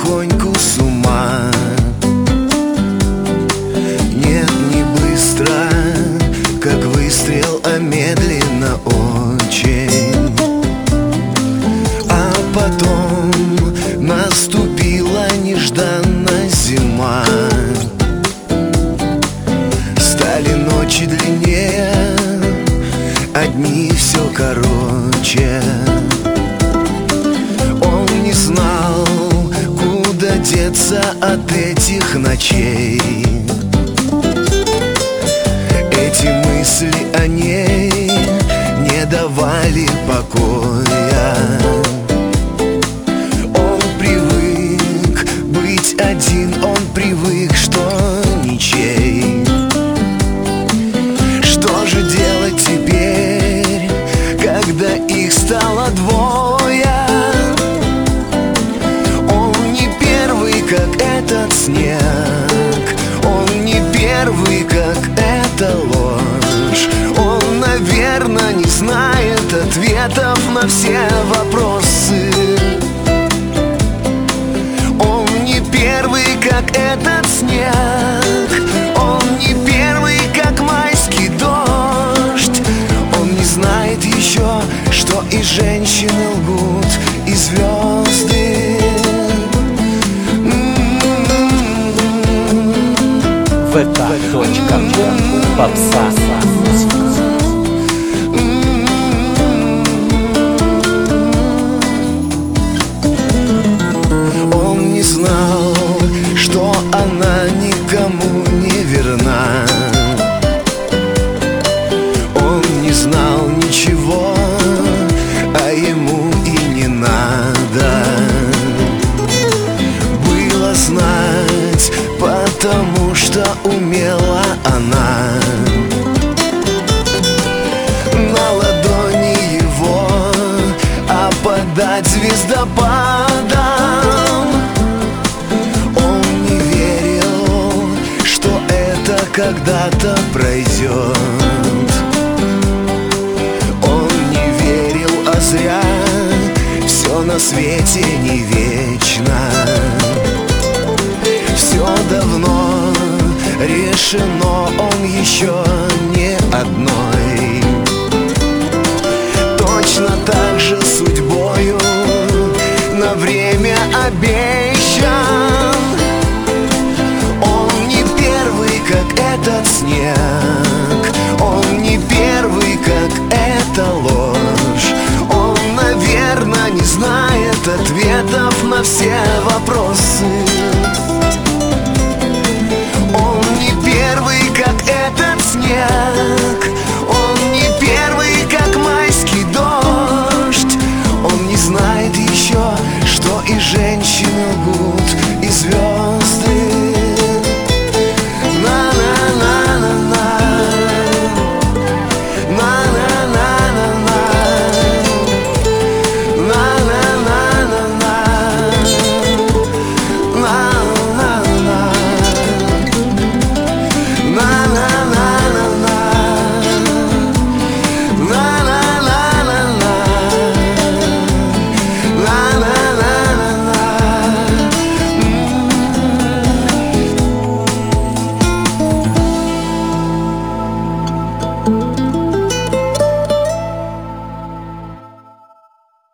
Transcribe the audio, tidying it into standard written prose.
потихоньку с ума. Нет, не быстро, как выстрел, а медленно очень. А потом наступила нежданная зима. Стали ночи длиннее, а дни все короче. Он не знал, куда деться от этих ночей. Эти мысли о ней не давали покоя. Он привык быть один, он привык, что ничей. Что же делать теперь, когда их стало двое? Он не первый, как этот снег, он не первый, как эта ложь. Он, наверное, не знает ответов на все вопросы. Он не первый, как этот снег, он не первый, как майский дождь. Он не знает еще, что и женщины лгут, и звезды. vk.com Попса. Он не знал, что она никому не верна. Он не знал ничего, а ему и не надо было знать, потому что умела она. На ладони его опадать звездопадом. Он не верил, что это когда-то пройдет. Он не верил, а зря, все на свете не вечно. Все давно решено, он еще не одной. Точно так же судьбою на время обещан. Он не первый, как этот снег,